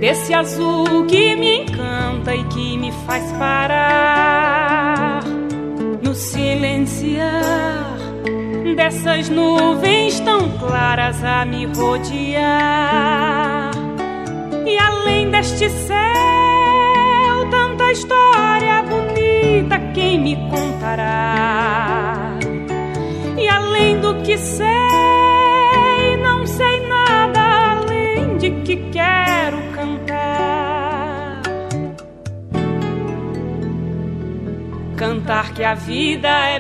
desse azul que me encanta e que me faz parar no silenciar dessas nuvens tão claras a me rodear. E além deste céu, tanta história bonita quem me contará? E além do que sei, não sei nada além de que quero cantar. Cantar que a vida é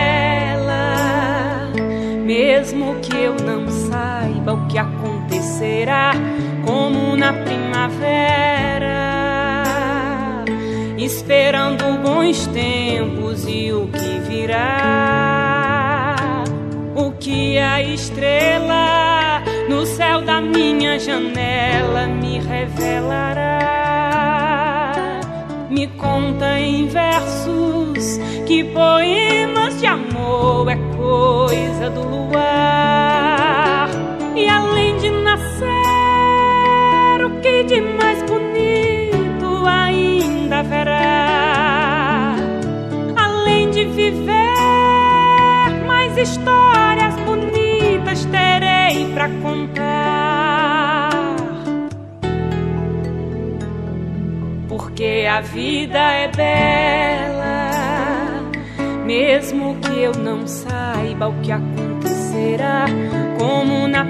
bela, mesmo que eu não saiba o que acontecerá, como na primavera, esperando bons tempos e o que virá, o que a estrela no céu da minha janela me revelará. Me conta em versos que poemas de amor é coisa do luar. E além de nascer, o que de mais bonito ainda haverá? Além de viver, mais histórias bonitas terei pra contar. Porque a vida é bela, mesmo que eu não saiba o que acontecerá, como na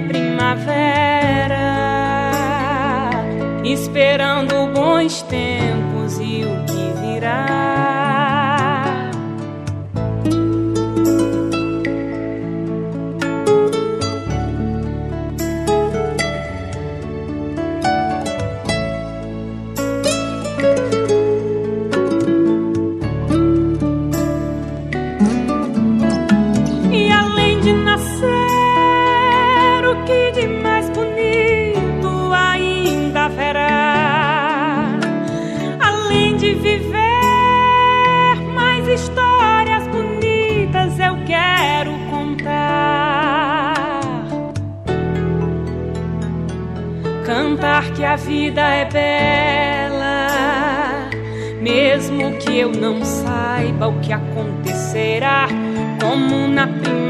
primavera, esperando bons tempos e o que virá. Além de viver, mais histórias bonitas eu quero contar. Cantar que a vida é bela, mesmo que eu não saiba o que acontecerá, como na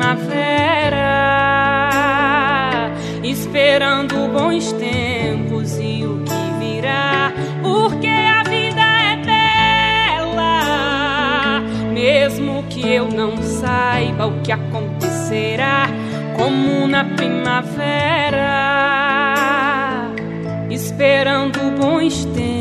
primavera, esperando bons tempos e o que virá. Porque a vida é bela, mesmo que eu não saiba o que acontecerá, como na primavera, esperando bons tempos.